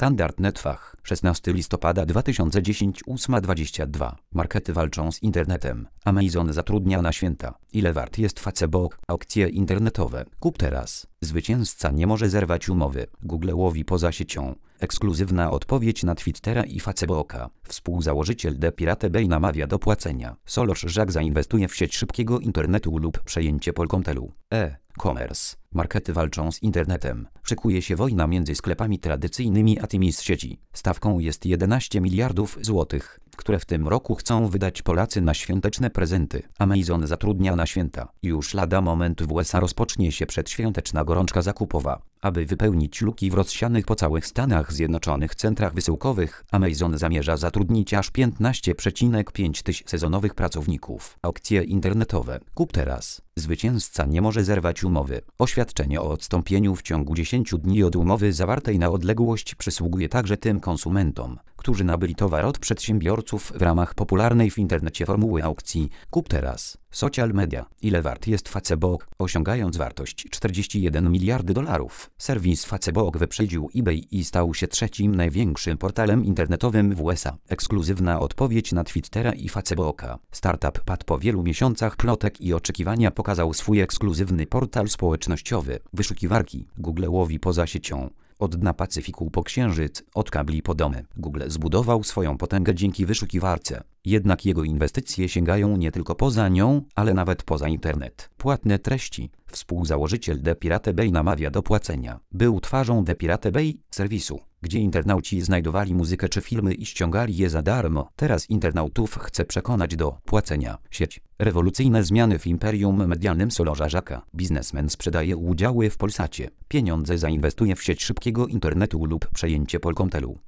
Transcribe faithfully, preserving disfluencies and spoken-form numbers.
Standard Netfach, szesnastego listopada dwa tysiące dziesiątego, ósma dwadzieścia dwa. Markety walczą z internetem. Amazon zatrudnia na święta. Ile wart jest Facebook? Aukcje internetowe. Kup teraz. Zwycięzca nie może zerwać umowy. Google łowi poza siecią. Ekskluzywna odpowiedź na Twittera i Facebooka. Współzałożyciel The Pirate Bay namawia do płacenia. Solarz Żak zainwestuje w sieć szybkiego internetu lub przejęcie Polkomtelu. E-commerce. Markety walczą z internetem. Szykuje się wojna między sklepami tradycyjnymi a tymi z sieci. Stawką jest jedenaście miliardów złotych, które w tym roku chcą wydać Polacy na świąteczne prezenty. Amazon zatrudnia na święta. Już lada moment w U S A rozpocznie się przedświąteczna gorączka zakupowa. Aby wypełnić luki w rozsianych po całych Stanach Zjednoczonych centrach wysyłkowych, Amazon zamierza zatrudnić aż piętnaście przecinek pięć tysięcy sezonowych pracowników. Aukcje internetowe. Kup teraz. Zwycięzca nie może zerwać umowy. Oświadczenie o odstąpieniu w ciągu dziesięciu dni od umowy zawartej na odległość przysługuje także tym konsumentom, którzy nabyli towar od przedsiębiorców w ramach popularnej w internecie formuły aukcji Kup teraz. Social media. Ile wart jest Facebook? Osiągając wartość czterdzieści jeden miliardy dolarów, serwis Facebook wyprzedził eBay i stał się trzecim największym portalem internetowym w U S A. Ekskluzywna odpowiedź na Twittera i Facebooka. Startup padł po wielu miesiącach plotek i oczekiwania pokazał swój ekskluzywny portal społecznościowy. Wyszukiwarki. Google łowi poza siecią. Od dna Pacyfiku po Księżyc, od kabli po domy. Google zbudował swoją potęgę dzięki wyszukiwarce. Jednak jego inwestycje sięgają nie tylko poza nią, ale nawet poza internet. Płatne treści. Współzałożyciel The Pirate Bay namawia do płacenia. Był twarzą The Pirate Bay, serwisu, gdzie internauci znajdowali muzykę czy filmy i ściągali je za darmo. Teraz internautów chce przekonać do płacenia. Sieć. Rewolucyjne zmiany w imperium medialnym Solarza Żaka. Biznesmen sprzedaje udziały w Polsacie. Pieniądze zainwestuje w sieć szybkiego internetu lub przejęcie Polkomtelu.